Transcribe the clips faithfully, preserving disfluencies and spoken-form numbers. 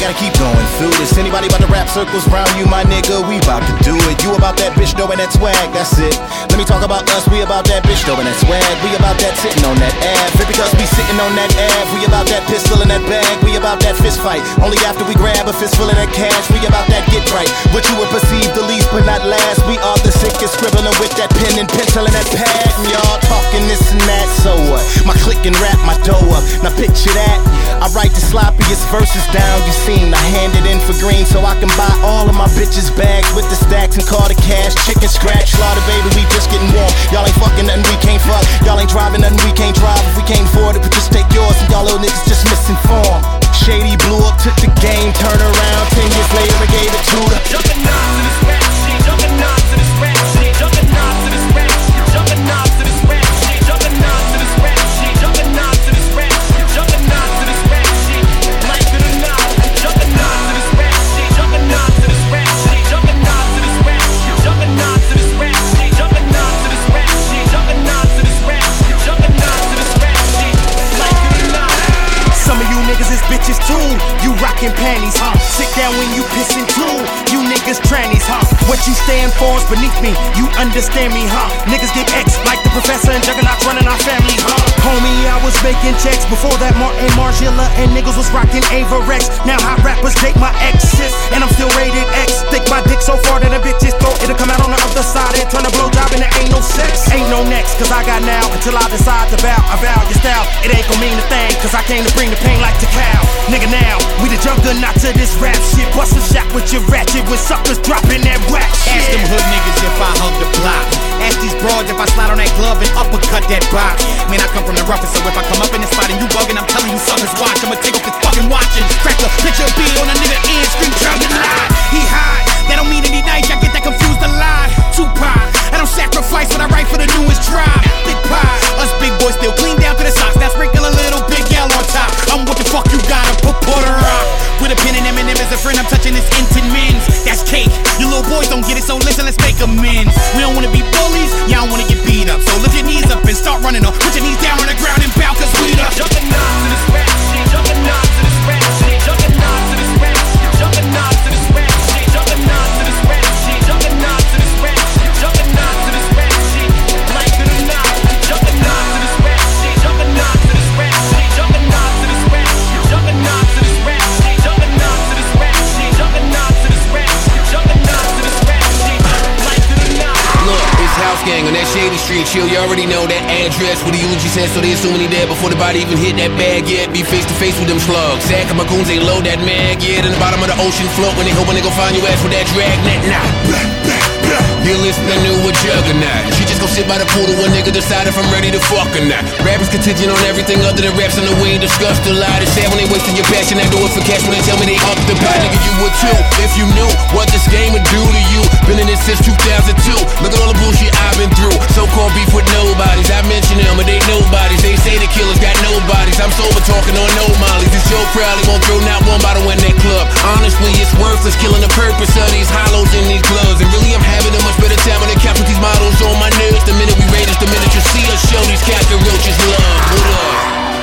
gotta keep going through this. Anybody about to wrap circles around you, my nigga, we about to do it. You about that bitch dough and that swag, that's it. Let me talk about us, we about that bitch dough and that swag. We about that sitting on that ab. Fit because we sitting on that ab. We about that pistol in that bag. We about that fist fight. Only after we grab a fistful of that cash. We about that get right. What you would perceive the least but not last. We are the sickest, scribbling with that pen and pencil and that pad. And y'all talking this and that, so what? My click and rap my dough up. Now picture that. I write the sloppiest verses down you seen. I hand it in for green so I can buy all of my bitches bags with the stacks and call the cash. Chicken scratch, slaughter baby, we just getting warm. Y'all ain't fucking nothing, we can't fuck. Y'all ain't driving nothing, we can't drive. If we can't afford it, we just take yours. And y'all little niggas just misinformed. Shady blew up, took the game, turned around. Ten years later, I gave it to the Juggernaut to this rap shit, juggernaut to this rap shit, juggernaut to this rap shit, juggernaut to this rap shit, juggernaut to this rap shit, juggernaut to this rap shit, juggernaut to this rap shit, like it or not, juggernaut to this rap shit, juggernaut to this rap shit, juggernaut to this rap shit, juggernaut to this rap shit, juggernaut to this rap shit, juggernaut to this rap shit, juggernaut to this rap shit, like it or not. Some of you niggas is bitches too. You rockin' panties, huh? Sit down when you pissin' too. You niggas trannies, huh? What you stand for is beneath me. You understand me, huh? Niggas get X like the professor and juggernauts running our family, huh? Homie, I was making checks before that Martin Margiela and niggas was rockin' Avarex. Now hot rappers take my exes and I'm still rated X. Stick my dick so far that a bitch's throat it'll come out on the other side and turn a blowjob and there ain't no sex. Ain't no next, cause I got now until I decide to bow. I vow your style, it ain't gon' mean a thing, cause I came to bring the pain like the cow. Nigga now, we the juggernaut to this rap shit. Bust a shot with your ratchet with suckers dropping that whack shit. Ask them hood niggas if I hug the block. Ask these broads if I slide on that glove and uppercut that box. Man, I come from the roughest, so if I come up in this spot and you bugging, I'm telling you suckers watch. I'ma take off this fucking watch and crack a picture B on a nigga in, scream juggernaut. He high, that don't mean any night, y'all get that confused a lie. Tupac, I don't sacrifice when I write for the newest tribe. Big pie, us big boys still clean down to the socks. Now sprinkle a little big gal on top. I'm what the fuck you gotta put Porter rock. With a pen and Eminem as a friend, I'm touching this intent men's. That's cake, you little boys don't get it, so listen, let's make amends. We don't wanna be bullies, y'all don't wanna get beat up. So lift your knees up and start running up. Put your knees down on the ground and bow, cause we the Juggernaut to this rap shit, juggernaut to this rap shit, juggernaut to this rap shit, juggernaut to this rap shit, juggernaut to this rap shit, juggernaut to this rap shit, juggernaut to this rap shit, like it or not, juggernaut to this rap shit, juggernaut to this rap shit, juggernaut to this rap shit, juggernaut to this rap shit, juggernaut to this rap shit, juggernaut to this rap shit, juggernaut to this rap shit, like it or not. Look, it's House Gang on that shady street, chill. You already know that address where the eulogy said, so they assuming he dead before the body even hit that bag. Yeah, be face to face with them slugs. Zach and my goons ain't load that mag. Yeah, in the bottom of the ocean float when they hoping they gon' find your ass with that drag net. Nah, blah, blah, blah. You're listening to a juggernaut. She just gon' sit by the pool to one nigga decide if I'm ready to fuck or not. Rappers contingent on everything other than raps on the way discussed a lot. It's sad when they wasting your passion and do it for cash when they tell me they up the pot. Nigga, you would too if you knew what this game would do to you. Been in this since two thousand two. Look at all the bullshit I've been through. So-called beef with nobodies. I mention them, but they nobodies. They say the killers got nobodies. I'm sober talking on no mollies. This show probably won't throw not one bottle in that club. Honestly, it's worthless killing the purpose of these hollows in these clubs. And really, I'm having a much better time on the couch with these models on my nerves. The minute we raid us, the minute you see us show these cockroaches love. What up?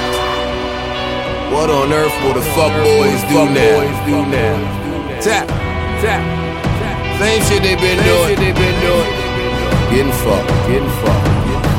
What on earth will the fuck boys do now? Tap, tap, same shit they been doing. Getting fucked, getting fucked.